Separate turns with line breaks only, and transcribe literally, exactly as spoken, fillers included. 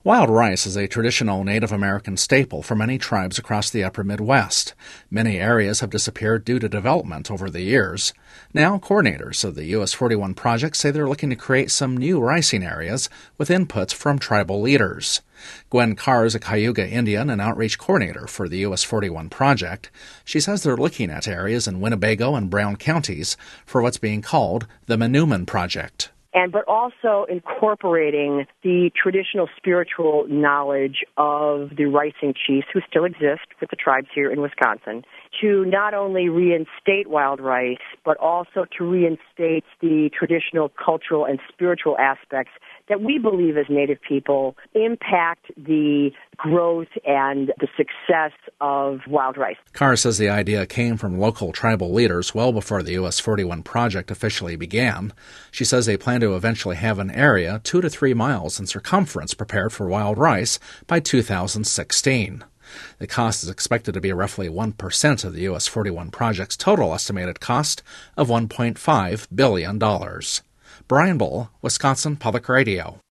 Wild rice is a traditional Native American staple for many tribes across the upper Midwest. Many areas have disappeared due to development over the years. Now, coordinators of the U S forty-one project say they're looking to create some new ricing areas with input from tribal leaders. Gwen Carr is a Cayuga Indian and outreach coordinator for the U S forty-one project. She says they're looking at areas in Winnebago and Brown counties for what's being called the Manoomin Project.
And but also incorporating the traditional spiritual knowledge of the ricing chiefs who still exist with the tribes here in Wisconsin to not only reinstate wild rice, but also to reinstate the traditional cultural and spiritual aspects that we believe as Native people impact the growth and the success of wild rice.
Carr says the idea came from local tribal leaders well before the U S forty-one project officially began. She says they plan to eventually have an area two to three miles in circumference prepared for wild rice by two thousand sixteen. The cost is expected to be roughly one percent of the U S forty-one project's total estimated cost of one point five billion dollars. Brian Bull, Wisconsin Public Radio.